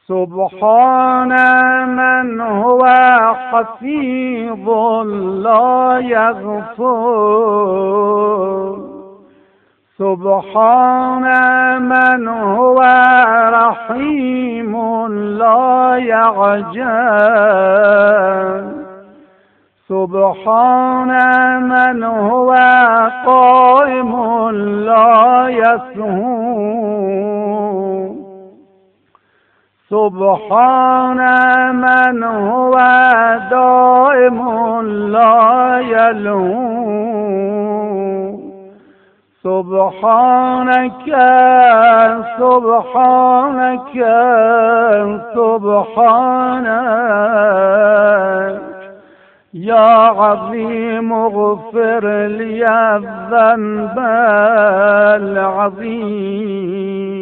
سبحان من هو حفیظ لا یغفر، سبحان من هو رحیم لا یعجل، سبحان من هو قائم لا یسهو، سبحان من هو دائم لا یلهو، سبحانك سبحانك سبحانك يا عظيم اغفر لي الذنب العظيم.